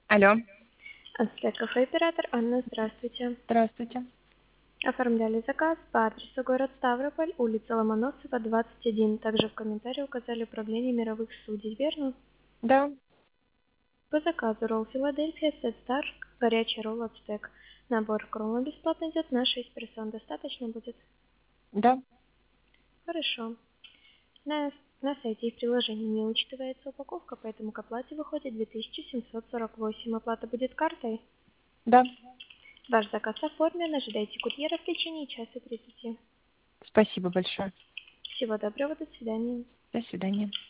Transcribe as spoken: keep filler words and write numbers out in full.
Алло, Анстрой кафе оператор Анна, здравствуйте. здравствуйте. Оформляли заказ по адресу город Ставрополь, улица Ломоносова, двадцать один. Также в комментарии указали управление мировых судей, верно? Да, По заказу ролл Филадельфия, сет Стар, горячий ролл от стек. Набор крома бесплатно идет на шесть персон. Достаточно будет? да. Хорошо. На, на сайте и в приложении не учитывается упаковка, поэтому к оплате выходит две тысячи семьсот сорок восемь. Оплата будет картой? Да, Ваш заказ оформлен. Ожидайте курьера в течение часа тридцати. спасибо большое. Всего доброго, до свидания. До свидания.